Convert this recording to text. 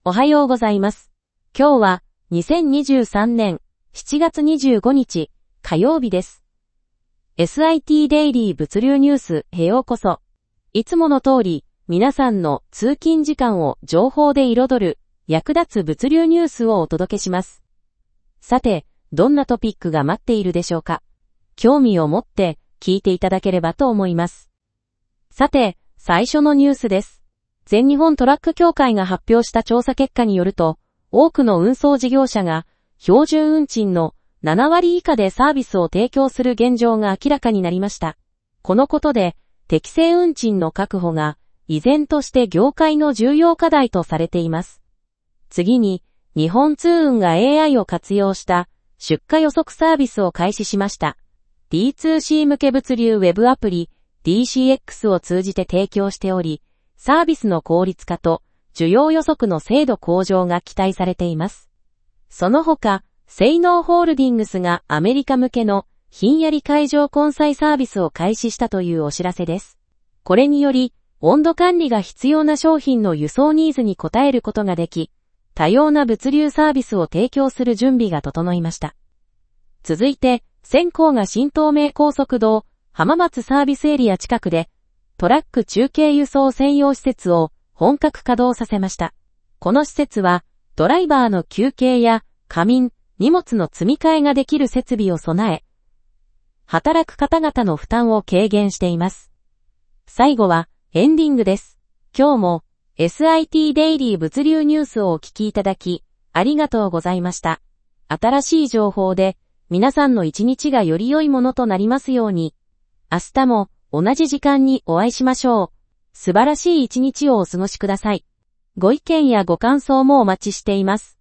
おはようございます。今日は2023年7月25日火曜日です。SIT デイリー物流ニュースへようこそ。いつもの通り皆さんの通勤時間を情報で彩る役立つ物流ニュースをお届けします。さて、どんなトピックが待っているでしょうか。興味を持って聞いていただければと思います。さて、最初のニュースです。全日本トラック協会が発表した調査結果によると、多くの運送事業者が標準運賃の7割以下でサービスを提供する現状が明らかになりました。このことで、適正運賃の確保が依然として業界の重要課題とされています。次に、日本通運が AI を活用した出荷予測サービスを開始しました。D2C 向け物流ウェブアプリ DCX を通じて提供しており、サービスの効率化と需要予測の精度向上が期待されています。その他、セイノーホールディングスがアメリカ向けのひんやり海上混載サービスを開始したというお知らせです。これにより、温度管理が必要な商品の輸送ニーズに応えることができ、多様な物流サービスを提供する準備が整いました。続いて、センコーが新東名高速道浜松サービスエリア近くで、トラック中継輸送専用施設を本格稼働させました。この施設は、ドライバーの休憩や仮眠、荷物の積み替えができる設備を備え、働く方々の負担を軽減しています。最後はエンディングです。今日も SIT デイリー物流ニュースをお聞きいただき、ありがとうございました。新しい情報で皆さんの一日がより良いものとなりますように。明日も同じ時間にお会いしましょう。素晴らしい一日をお過ごしください。ご意見やご感想もお待ちしています。